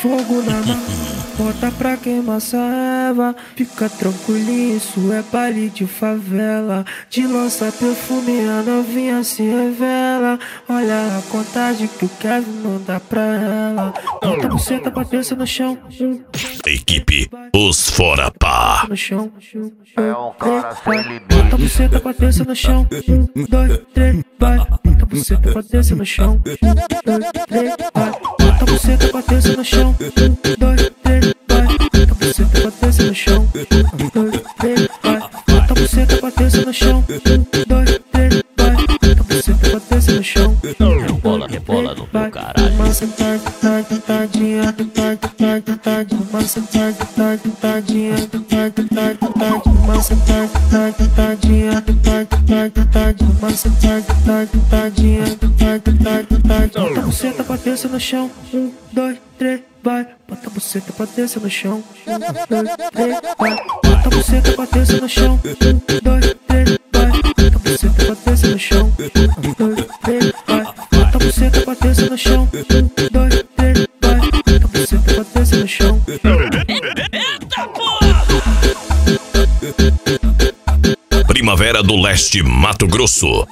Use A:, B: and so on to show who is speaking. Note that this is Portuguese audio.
A: fogo na mão, bota pra queimar essa erva. Fica tranquilinho, isso é baile de favela. De lança perfume, a novinha se revela. Olha a contagem que o Kevin manda pra ela. Bota a buceta, batendo no chão.
B: Equipe Os Fora Pá.
A: No chão. Bota a buceta, batendo no chão. 1, 2, 3, vai. Bota a buceta, batendo no chão. 1, 2, 3, vai. Bota a buceta, batendo no chão. 1, 2, 3, vai. Bota a buceta, batendo no chão. 1, 2, 3, vai. Bota a buceta, batendo no chão. 1, 2, 3, vai. Bota a buceta, batendo no chão.
C: Rebola no teu caralho.
A: Massa tadinha, massa tadinha, massa tadinha, massa tadinha. Bota a buceta pra descer no chão. 1, 2, 3, vai. Bota a buceta pra descer no chão. 1, 2, 3, vai. Bota a buceta pra descer no chão. 1, 2, 3, vai. Bota a buceta pra descer no chão. 1, 2, 3, vai. Bota a buceta pra descer no chão. 1, 2, 3, vai. Bota a buceta pra descer no chão.
C: Eita porra!
B: Primavera do Leste, Mato Grosso.